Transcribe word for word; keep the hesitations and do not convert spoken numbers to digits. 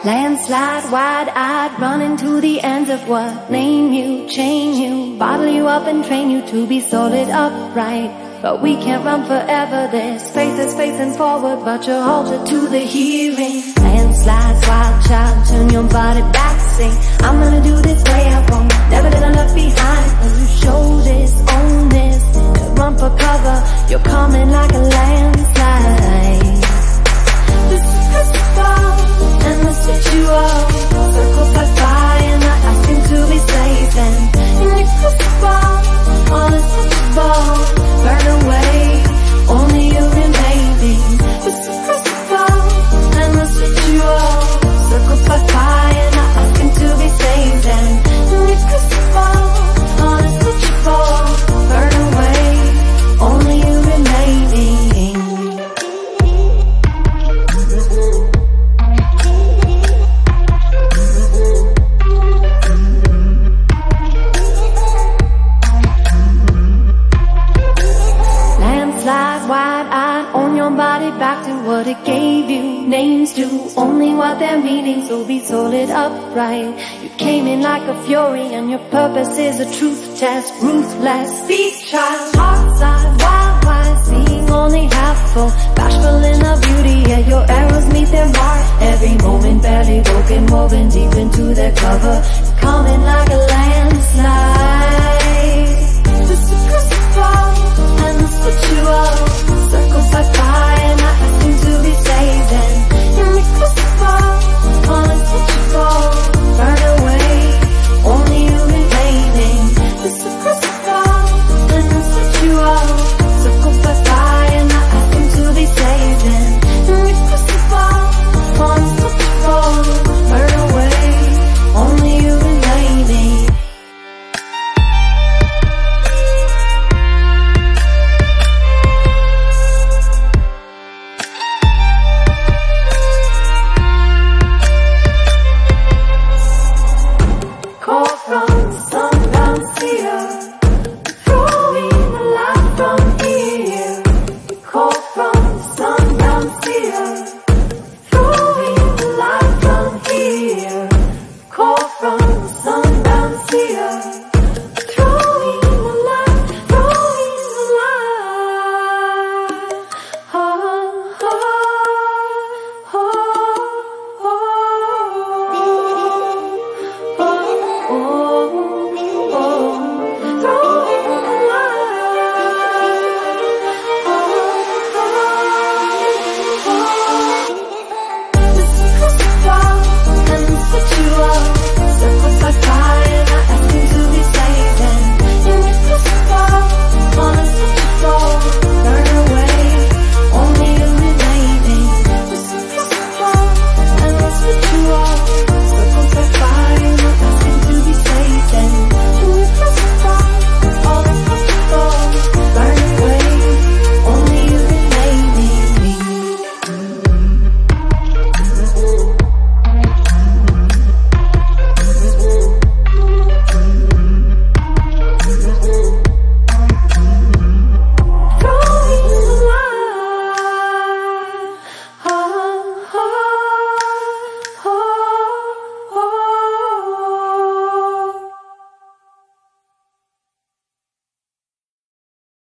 Landslide, wide-eyed, running to the ends of what? Name you, chain you, bottle you up and train you to be solid upright. But we can't run forever, this space is facing forward, but you're halted to the hearing. Landslides, wild child, turn your body back, sing, I'm gonna do this way I want, never gonna look behind. When you show this, own this, to run for cover, you're coming like a landslide. This is crystal, and the switch you up, circles by fire, and I ask him to be safe. And in your crystal, all is touchable, burn away, only you remaining. This is crystal, and the switch you up, circles by fire, and I ask him to be safe. And in your crystal, all is touchable, burn away, only you remaining. Landslide, wide-eyed, on your body, back to what it gave you. Names do only what they're meaning, so be solid upright. You came in like a fury, and your purpose is a truth test. Ruthless, speak child, heart side, wild, wide, seeing only half full. Bashful in the beauty, yeah, your arrows meet their mark. Every moment barely woken, woven deep into their cover. Coming like a landslide.